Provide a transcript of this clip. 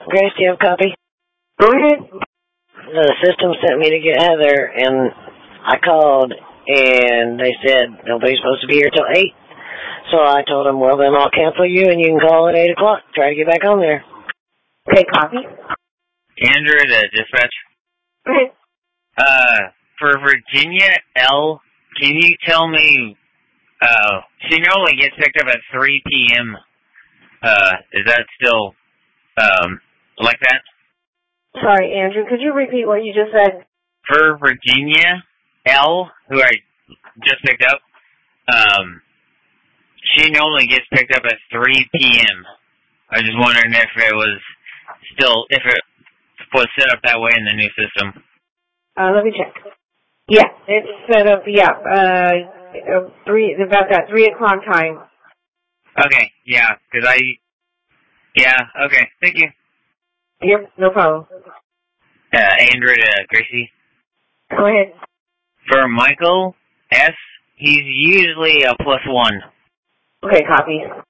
Grace, do you have a copy? Go ahead. The system sent me to get Heather, and I called, and they said nobody's supposed to be here till 8. So I told them, well, then I'll cancel you, and you can call at 8 o'clock. Try to get back on there. Okay, copy. Andrew, the dispatch. Go ahead. For Virginia L, can you tell me, she normally gets picked up at 3 p.m. Is that still, like that? Sorry, Andrew, could you repeat what you just said? For Virginia L, who I just picked up, she normally gets picked up at 3 p.m. I was just wondering if it was set up that way in the new system. Let me check. Yeah, it's set up, about that 3 o'clock time. Okay, yeah, okay, thank you. Yep, no problem. Andrew to Gracie. Go ahead. For Michael S., he's usually a +1. Okay, copy.